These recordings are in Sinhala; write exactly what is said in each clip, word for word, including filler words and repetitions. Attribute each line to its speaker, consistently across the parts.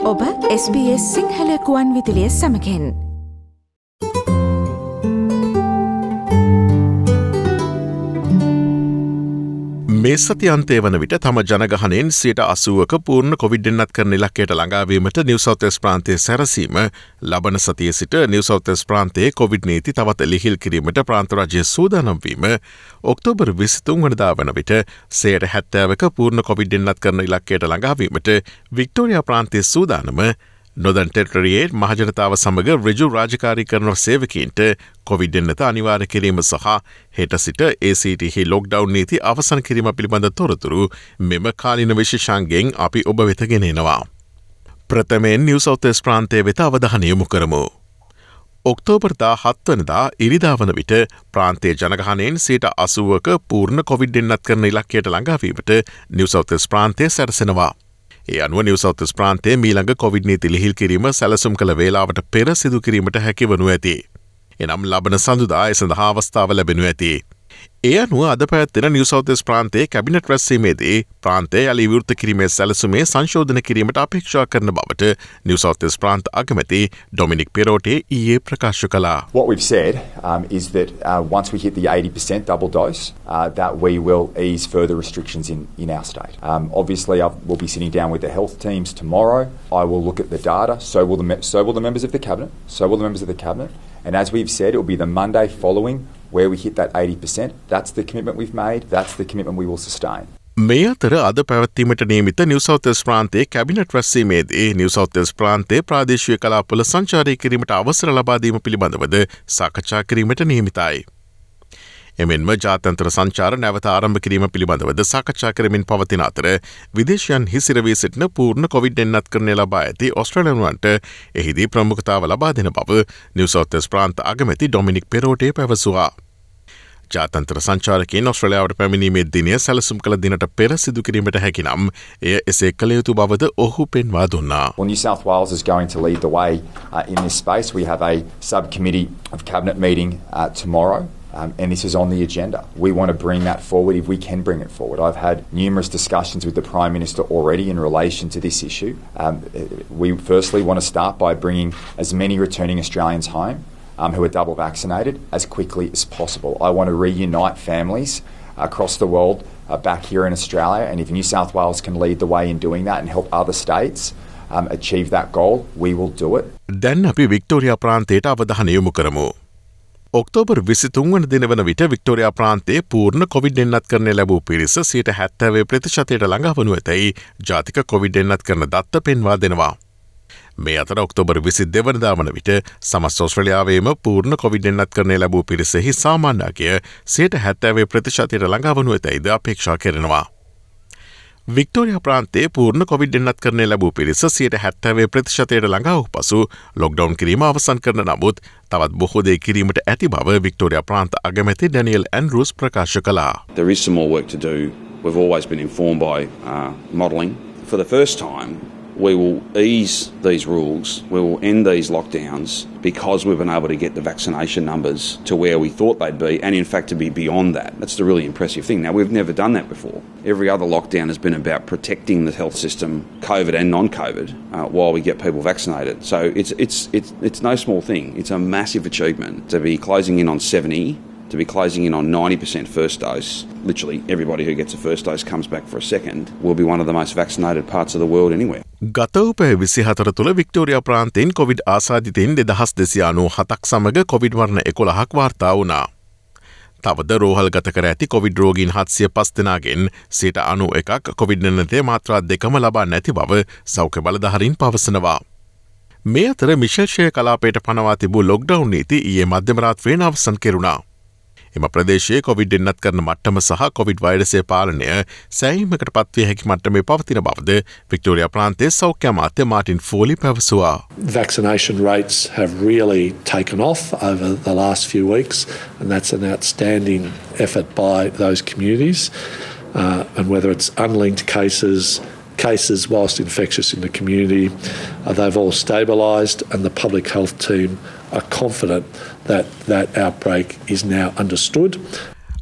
Speaker 1: ඔබ එස් බී එස් සිංහල කුවන් විදුලිය සමගින්
Speaker 2: මේ සතියන්තය වන විට තම ජනගහනයෙන් සියයට අසූවක පූර්ණ කොවිඩ් එන්නත් කරන ඉලක්කයට ළඟාවීමට නිව් සවුත් වෙල්ස් ප්‍රාන්තයේ සැරසීම ලබන සතියේ සිට නිව් සවුත් වෙල්ස් ප්‍රාන්තයේ කොවිඩ් නීති තවත් ලිහිල් කිරීමට ප්‍රාන්ත රජය සූදානම් වීම ඔක්තෝබර් විසිතුන් වනදා වන විට සියයට හැත්තෑවක පූර්ණ කොවිඩ් එන්නත් කරන ඉලක්කයට ළඟාවීමට වික්ටෝරියා ප්‍රාන්තයේ සූදානම නොදන් ටෙරිටරියේ මහජනතාව සමග ඍජු රාජකාරී කරන සේවකීන්ට කොවිඩ් එන්නත අනිවාර්ය කිරීම සහ හෙට සිට ඒ සී ටී හි ලොක්ඩවුන් නීති අවසන් කිරීම පිළිබඳ තොරතුරු මෙම කාලීන විශේෂාංගයෙන් අපි ඔබ වෙත ගෙනෙනවා. ප්‍රථමයෙන් නිව් සවුත් වෙල්ස් ප්‍රාන්තය වෙත අවධානය යොමු කරමු. ඔක්තෝබර් දාහත් වනදා ඉරිදා වන විට ප්‍රාන්තයේ ජනගහනයෙන් සියයට අසූවක පූර්ණ කොවිඩ් එන්නත් කරන ඉලක්කයට ළඟාවීමට නිව් සවුත් වෙල්ස් ප්‍රාන්තය සැරසෙනවා. ඒ අනුව නිව් සවුත් වෙල්ස් ප්‍රාන්තයේ මීළඟ කොවිඩ් නීති ලිහිල් කිරීම සැලසුම් කළ වේලාවට පෙර සිදු කිරීමට හැකිවනු ඇති. එනම් ලබන සඳුදා ඒ සඳහා අවස්ථාව ලැබෙනු ඇති. ඒ අනුව අද පැවැත්වෙන නිව් සවුත් වෙල්ස් ප්‍රාන්තයේ කැබිනට් රැස්වීමේදී ප්‍රාන්තය යලි විවෘත කිරීමේ සැලසුමේ සංශෝධන කිරීමට අපේක්ෂා කරන බවට නිව් සවුත් වෙල්ස් ප්‍රාන්ත අගමැති ඩොමිනික් පෙරෝටේ ඊයේ ප්‍රකාශ කළා.
Speaker 3: What we've said um, is that uh, once we hit the eighty percent double dose, uh, that we will ease further restrictions in, in our state. Um, obviously, I will be sitting down with the health teams tomorrow. I will look at the data. So will the me- so will the members of the cabinet. So will the members of the cabinet. And as we've said, it will be the Monday following where we hit that eighty percent. That's the commitment we've made. That's the commitment we will sustain.
Speaker 2: මේ අතර අද පැවැත්වීමට නියමිත නිව් සවුත් වෙල්ස් ප්‍රාන්තයේ කැබිනට් රැස්වීමේදී නිව් සවුත් වෙල්ස් ප්‍රාන්තයේ ප්‍රාදේශීය කලාපවල සංචාරය කිරීමට අවසර ලබා දීම පිළිබඳවද සාකච්ඡා කිරීමට නියමිතයි. එමෙන්ම ජාත්‍යන්තර සංචාර නැවත ආරම්භ කිරීම පිළිබඳවද සාකච්ඡා කරමින් පවතින අතර විදේශයන් හිසිරවී සිටින පූර්ණ කොවිඩ් එන්නත් කරණය ලබා ඇති ඔස්ට්‍රේලියානුවන්ට එහිදී ප්‍රමුඛතාව ලබා දෙන බව නිව් සවුත් වෙල්ස් ප්‍රාන්ත අගමැති ඩොමිනික් පෙරෝටේ පැවසුවා. ජාත්‍යන්තර සංචාරකයන් ඔස්ට්‍රේලියාවට පැමිණීමේ දිනය සැලසුම් කළ දිනට පෙර සිදු කිරීමට හැකි නම් එය එසේ කළ යුතු බවද ඔහු පෙන්වා දුන්නා.
Speaker 3: Well, New South Wales is going to lead the way uh, in this space. We have a subcommittee of cabinet meeting uh, tomorrow. Um, and this is on the agenda. We want to bring that forward if we can bring it forward. I've had numerous discussions with the Prime Minister already in relation to this issue. Um, we firstly want to start by bringing as many returning Australians home um, who are double vaccinated as quickly as possible. I want to reunite families across the world uh, back here in Australia, and if New South Wales can lead the way in doing that and help other states um, achieve that goal, we will do it.
Speaker 2: දැන් අපි වික්ටෝරියා ප්‍රාන්තයට අවධානය යොමු කරමු. ඔක්තෝබර් විසිතුන් වන දින වන විට වික්ටෝරියා ප්‍රාන්තයේ පූර්ණ කොවිඩ් එන්නත් කරණය ලැබූ පිරිස සියයට හැත්තෑ ප්‍රතිශතයට ළඟා වනු ඇතැයි ජාතික කොවිඩ් එන්නත් කරන දත්ත පෙන්වා දෙනවා. මේ අතර ඔක්තෝබර් විසි දෙවනදා වන විට සමස්ත ඔස්ට්‍රේලියාවේම පූර්ණ කොවිඩ් එන්නත් කරණය ලැබූ පිරිසෙහි සාමාන්‍ය අගය සියයට හැත්තෑ ප්‍රතිශතයට ළඟා වනු ඇතැයිද අපේක්ෂා කරනවා. වික්ටෝරියා ප්‍රාන්තයේ පූර්ණ කොවිඩ් එන්නත් කරණය ලැබූ පිරිස සියයට හැත්තෑ ප්‍රතිශතයට ළඟා වූ පසු ලොක්ඩවුන් කිරීම අවසන් කරන නමුත් තවත් බොහෝ දේ කිරීමට ඇති බව වික්ටෝරියා ප්‍රාන්ත අගමැති ඩැනියල් ඇන්ඩ්‍රූස් ප්‍රකාශ කළා.
Speaker 4: There is some more work to do. We've always been informed by uh, modelling. For the first time, we will ease these rules, we will end these lockdowns because we've been able to get the vaccination numbers to where we thought they'd be, and in fact to be beyond that. That's the really impressive thing. Now, we've never done that before. Every other lockdown has been about protecting the health system, COVID and non-COVID, uh, while we get people vaccinated. So it's, it's, it's, it's no small thing. It's a massive achievement to be closing in on seventy, to be closing in on ninety percent first dose. Literally everybody who gets a first dose comes back for a second. Will be one of the most vaccinated parts of the world anywhere.
Speaker 2: ගත වූ පැය විසිහතර තුළ වික්ටෝරියා ප්‍රාන්තයෙන් කොවිඩ් ආසාදිතයින් දෙදහස් දෙසිය අනූ හතක් සමග කොවිඩ් වර්ණ එකොළහක් වාර්තා වුණා. තවද රෝහල් ගත කර ඇති කොවිඩ් රෝගීන් හත්සිය පස් දෙනාගෙන් සියයට අනූ එකක් කොවිඩ් නමතේ මාත්‍රා දෙකම ලබා නැති බව සෞඛ්‍ය බලධාරීන් පවසනවා. මේ අතර මිෂල්ෂය කලාපයට පනවා තිබූ ලොක්ඩවුන් නීති ඊයේ මධ්‍යම රාත්‍රියෙන් අවසන් කෙරුණා. එම ප්‍රදේශයේ කොවිඩ් එන්නත් කරන මට්ටම සහ කොවිඩ් වෛරසය පාලනය සෑහීමකට පත්විය හැකි මට්ටමේ පවතින බවද වික්ටෝරියා ප්‍රාන්තයේ සෞඛ්‍ය අමාත්‍ය මාටින් ෆෝලි පැවසුවා.
Speaker 5: Vaccination rates have really taken off over the last few weeks, and that's an outstanding effort by those communities. Uh, and whether it's unlinked cases, cases whilst infectious in the community, uh, they've all stabilised, and the public health team are confident that that outbreak is now understood.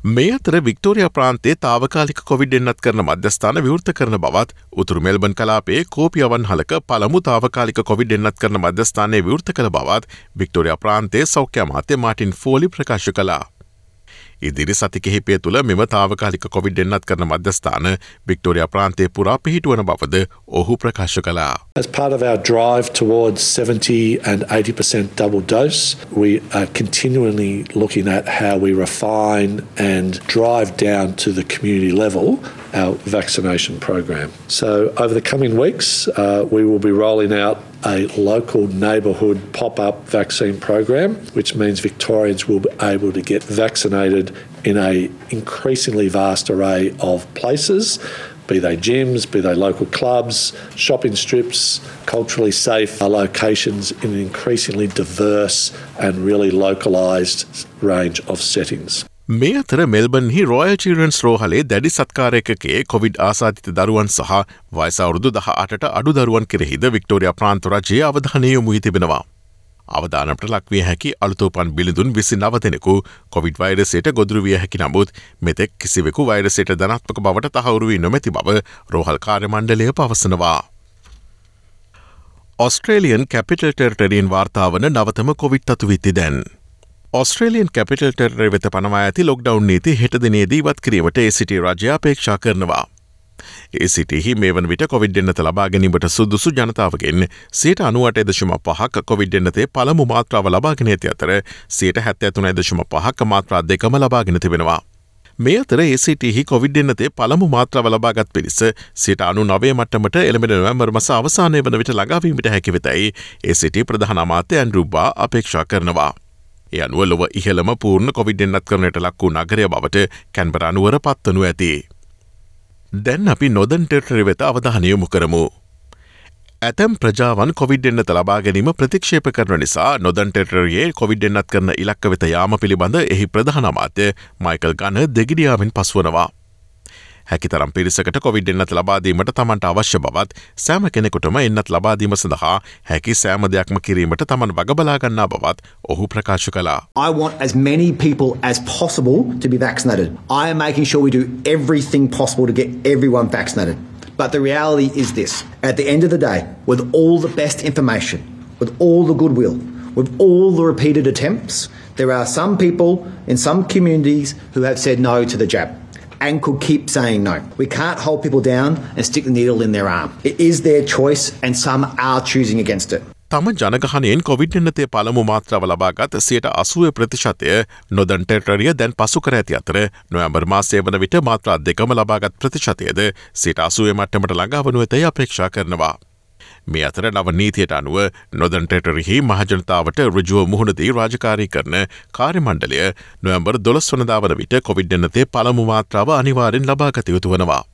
Speaker 2: මේ අතර වික්ටෝරියා ප්‍රාන්තයේ තාවකාලික කොවිඩ් එන්නත් කරන මධ්‍යස්ථාන විවෘත කරන බවත් උතුරු මෙල්බන් කලාපයේ කෝපියවන් හලක පළමු තාවකාලික කොවිඩ් එන්නත් කරන මධ්‍යස්ථානයේ විවෘත කළ බවත් වික්ටෝරියා ප්‍රාන්තයේ සෞඛ්‍ය අමාත්‍ය මාටින් ෆෝලි ප්‍රකාශ කළා. ඉදිරි සති කිහිපය තුළ මෙම තාවකාලික කොවිඩ් එන්නත් කරන මධ්‍යස්ථාන වික්ටෝරියා ප්‍රාන්තයේ පුරා පිහිටුවන බවද ඔහු ප්‍රකාශ කළා.
Speaker 5: As part of our drive towards seventy and eighty percent double dose, we are continually looking at how we refine and drive down to the community level our vaccination program. So over the coming weeks, uh, we will be rolling out a local neighbourhood pop-up vaccine program, which means Victorians will be able to get vaccinated in a increasingly vast array of places, be they gyms, be they local clubs, shopping strips, culturally safe locations in an increasingly diverse and really localised range of settings.
Speaker 2: මේ අතර මෙල්බන්හි රොයල් චිල්ඩ්‍රන්ස් රෝහලේ දැඩි සත්කාරයකගේ කොවිඩ් ආසාධිත දරුවන් සහ වයස අවුරුදු දහ අටට අඩු දරුවන් කෙරෙහිද වික්ටෝරියා ප්‍රාන්ත රජයේ අවධානය යොමු වී තිබෙනවා. අවදානමට ලක්විය හැකි අලුතෝපන් බිලිඳුන් විසි නව දෙනෙකු කොවිඩ් වෛරසයට ගොදුරු විය හැකි නමුත් මෙතෙක් කිසිවෙකු වෛරසයට ධනාත්මක බවට තහවුරු වී නොමැති බව රෝහල් කාර්ය මණ්ඩලය පවසනවා. ඔස්ට්‍රේලියන් කැපිටල් ටෙරිටරියෙන් වාර්තා වන නවතම කොවිඩ් තතුවිත්ති දැන්. ඔස්ට්‍රේලියන් කැපිටල් ටෙරිටරි වෙත පනවා ඇති ලොක්ඩවුන් නීති හෙට දිනේදී ඉවත් කිරීමට ඒ සිටි රජය අපේක්ෂා කරනවා. ඒ සිටිහි මේ වන විට කොවිඩ් එන්නත ලබා ගැනීමට සුදුසු ජනතාවගෙන් සියයට අනූඅට දශම පහක කොවිඩ් එන්නතේ පළමු මාත්‍රාව ලබාගෙන ඇති අතර සියයට හැත්තෑ තුන දශම පහක මාත්‍රා දෙකම ලබාගෙන තිබෙනවා. මේ අතර ඒ සිටිහි කොවිඩ් එන්නතේ පළමු මාත්‍රාව ලබාගත් පිරිස සියයට අනූනවය මට්ටමට එළඹෙන නොවැම්බර් මාස අවසානය වන විට ළඟාවීමට හැකි වෙතයි ඒ සිටි ප්‍රධාන අමාත්‍ය ඇන්ඩ්‍රූ බා අපේක්ෂා කරනවා. ඒ අනුව ලොව ඉහළම පූර්ණ කොවිඩ් එන්නත් කරනට ලක් වූ නගරය බවට කැන්බරා නුවර පත්වනු ඇති. දැන් අපි නොදන් ටෙරිටරි වෙත අවධානය යොමු කරමු. ඇතැම් ප්‍රජාවන් කොවිඩ් එන්නත ලබා ගැනීම ප්‍රතික්ෂේප කරන නිසා නොදන් ටෙරිටරියේ කොවිඩ් එන්නත් කරන ඉලක්ක වෙත යාම පිළිබඳ එහි ප්‍රධාන අමාත්‍ය මයිකල් ගන දෙගිඩියාවෙන් පසුවනවා. හැකිතරම් පිරිසකට කොවිඩ් එන්නත් ලබාදීමට තමන්ට අවශ්‍ය බවත් සෑම කෙනෙකුටම එන්නත් ලබාදීම සඳහා හැකි සෑම දෙයක්ම කිරීමට තමන් වගබලාගන්නා බවත් ඔහු ප්‍රකාශ කළා.
Speaker 6: I want as many people as possible to be vaccinated. I am making sure we do everything possible to get everyone vaccinated. But the reality is this. At the end of the day, with all the best information, with all the goodwill, with all the repeated attempts, there are some people in some communities who have said no to the jab and could keep saying no. We can't hold people down and stick the needle in their arm. It is their choice and some are choosing against it.
Speaker 2: තම ජනගහනයෙන් කොවිඩ් එන්නතේ පළමු මාත්‍රාව ලබාගත් සියයට අසූ ප්‍රතිශතය නොදන් ටෙරිටරිය දැන් පසු කර ඇති අතර නොවැම්බර් මාසය වන විට මාත්‍රා දෙකම ලබාගත් ප්‍රතිශතයද සියයට අසූ මට්ටමට ළඟා වනු ඇතැයි අපේක්ෂා කරනවා. මේ අතර නව නීතියට අනුව නොදන් ටෙරිටරිහි මහජනතාවට ඍජුව මුහුණ දී රාජකාරී කරන කාර්ය මණ්ඩලය නොවැම්බර් දොළොස් වනදා වන විට කොවිඩ් එන්නතේ පළමු මාත්‍රාව අනිවාර්යෙන් ලබාගත යුතු වනවා.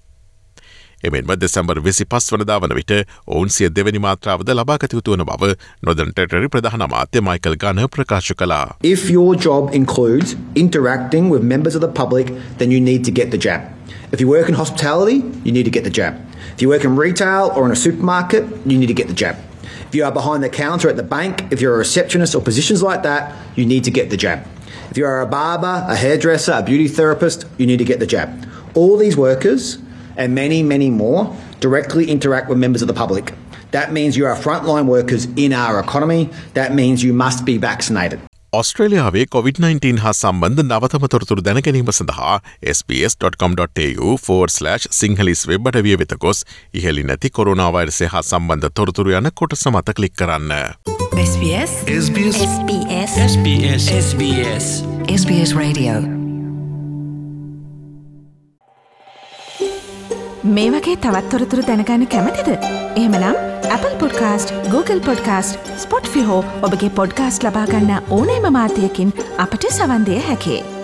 Speaker 2: එමෙන්ම දෙසැම්බර් විසිපස් වනදා වන විට ඔවුන් සිය දෙවැනි මාත්‍රාවද ලබාගත යුතු වන බව නොදන් ටෙරිටරි ප්‍රධාන අමාත්‍ය මයිකල් ගන ප්‍රකාශ කළා.
Speaker 6: If your job includes interacting with members of the public, then you need to get the jab. If you work in hospitality, you need to get the jab. If you work in retail or in a supermarket, you need to get the jab. If you are behind the counter at the bank, if you're a receptionist or positions like that, you need to get the jab. If you are a barber, a hairdresser, a beauty therapist, you need to get the jab. All these workers and many, many more directly interact with members of the public. That means you are frontline workers in our economy. That means you must be vaccinated.
Speaker 2: ඔස්ට්‍රේලියාවේ කොවිඩ් නයින්ටීන් හා සම්බන්ධ නවතම තොරතුරු දැනගැනීම සඳහා S B S dot com dot A U forward slash Sinhalese web අඩවිය වෙත ගොස් ඉහළින් නැති කොරෝනා වෛරසය හා සම්බන්ධ තොරතුරු යන කොටස මත ක්ලික් කරන්න.
Speaker 7: S B S
Speaker 8: S B S
Speaker 7: S B S
Speaker 8: S B S S B S
Speaker 7: S B S Radio.
Speaker 1: මේ වගේ තවත් තොරතුරු දැනගන්න කැමතිද? එහෙමනම් Apple Podcast, Google Podcast, Spotify හෝ ඔබගේ පොඩ්කාස්ට් ලබා ගන්න ඕනෑම මාධ්‍යයකින් අපට සවන් දිය හැකියි.